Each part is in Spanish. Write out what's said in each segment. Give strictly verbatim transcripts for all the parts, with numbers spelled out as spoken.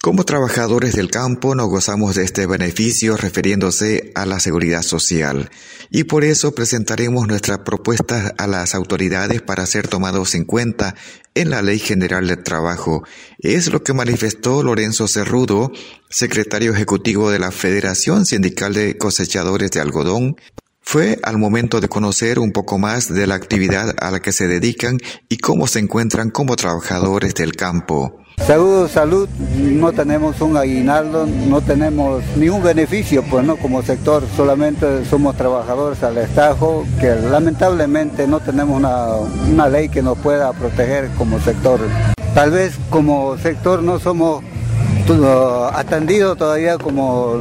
Como trabajadores del campo no gozamos de este beneficio refiriéndose a la seguridad social y por eso presentaremos nuestras propuestas a las autoridades para ser tomados en cuenta en la Ley General del Trabajo. Es lo que manifestó Lorenzo Cerrudo, secretario ejecutivo de la Federación Sindical de Cosechadores de Algodón. Fue al momento de conocer un poco más de la actividad a la que se dedican y cómo se encuentran como trabajadores del campo. Salud, salud, no tenemos un aguinaldo, no tenemos ningún beneficio, pues no, como sector, solamente somos trabajadores al estajo, que lamentablemente no tenemos una, una ley que nos pueda proteger como sector. Tal vez como sector no somos uh, atendidos todavía como,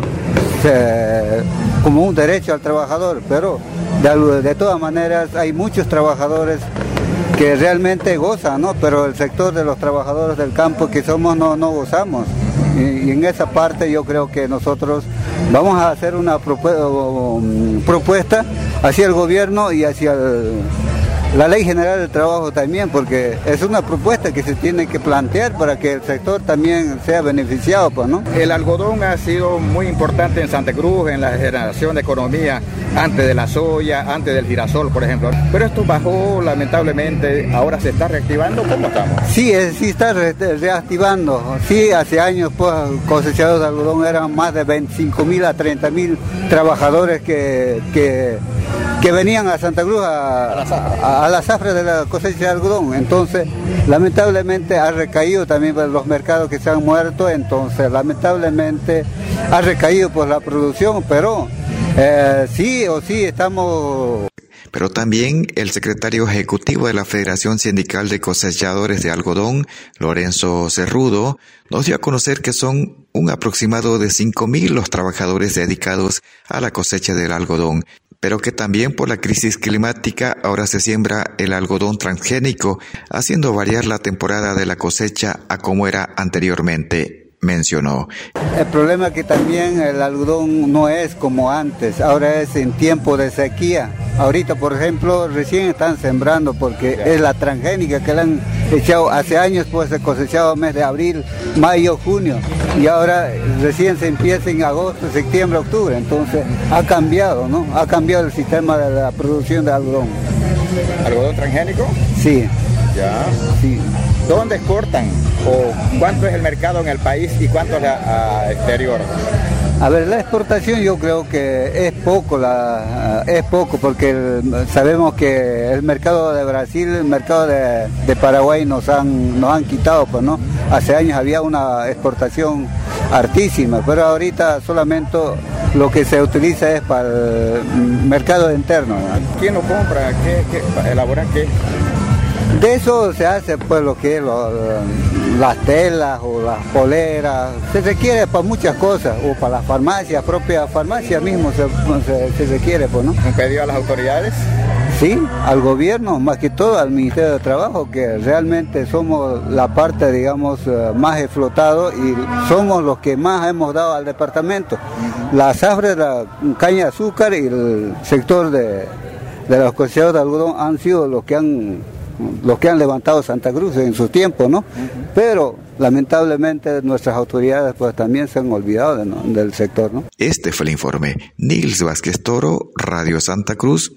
eh, como un derecho al trabajador, pero de, de todas maneras hay muchos trabajadores que realmente gozan, ¿no? Pero el sector de los trabajadores del campo que somos no, no gozamos. Y, y en esa parte yo creo que nosotros vamos a hacer una propu- propuesta hacia el gobierno y hacia el, la Ley General del Trabajo también, porque es una propuesta que se tiene que plantear para que el sector también sea beneficiado, pues, ¿no? El algodón ha sido muy importante en Santa Cruz, en la generación de economía, antes de la soya, antes del girasol, por ejemplo. Pero esto bajó, lamentablemente, ahora se está reactivando. ¿Cómo estamos? Sí, sí está re- reactivando. Sí, hace años, pues, cosechados de algodón eran más de veinticinco mil a treinta mil trabajadores que, que, que venían a Santa Cruz a, a, a la zafra de la cosecha de algodón. Entonces, lamentablemente ha recaído también por los mercados que se han muerto. Entonces, lamentablemente ha recaído por la producción, pero Eh, sí o sí estamos... Pero también el secretario ejecutivo de la Federación Sindical de Cosechadores de Algodón, Lorenzo Cerrudo, nos dio a conocer que son un aproximado de cinco mil los trabajadores dedicados a la cosecha del algodón, pero que también por la crisis climática ahora se siembra el algodón transgénico, haciendo variar la temporada de la cosecha a como era anteriormente. Mencionó. El problema es que también el algodón no es como antes, ahora es en tiempo de sequía. Ahorita, por ejemplo, recién están sembrando porque es la transgénica que le han echado hace años, pues se cosechaba mes de abril, mayo, junio, y ahora recién se empieza en agosto, septiembre, octubre. Entonces ha cambiado, ¿no? Ha cambiado el sistema de la producción de algodón. ¿Algodón transgénico? Sí. Ya. Sí. ¿Dónde exportan? ¿O cuánto es el mercado en el país y cuánto es a exterior? A ver, la exportación yo creo que es poco, la, es poco porque el, sabemos que el mercado de Brasil, el mercado de, de Paraguay nos han, nos han quitado, pues, ¿no? Hace años había una exportación hartísima, pero ahorita solamente lo que se utiliza es para el mercado interno, ¿no? ¿Quién lo compra? ¿Qué, qué, elaboran qué? De eso se hace pues lo que es lo, las telas o las poleras, se requiere para muchas cosas, o para las farmacias, propia farmacia mismo se, se, se requiere, pues, ¿no? ¿Un pedido a las autoridades? Sí, al gobierno, más que todo al Ministerio de Trabajo, que realmente somos la parte, digamos, más explotado y somos los que más hemos dado al departamento. La zafra, la caña de azúcar y el sector de, de los cosechadores de algodón han sido los que han los que han levantado Santa Cruz en su tiempo, ¿no? Uh-huh. Pero lamentablemente nuestras autoridades pues también se han olvidado de, ¿no? del sector, ¿no? Este fue el informe. Nils Vázquez Toro, Radio Santa Cruz.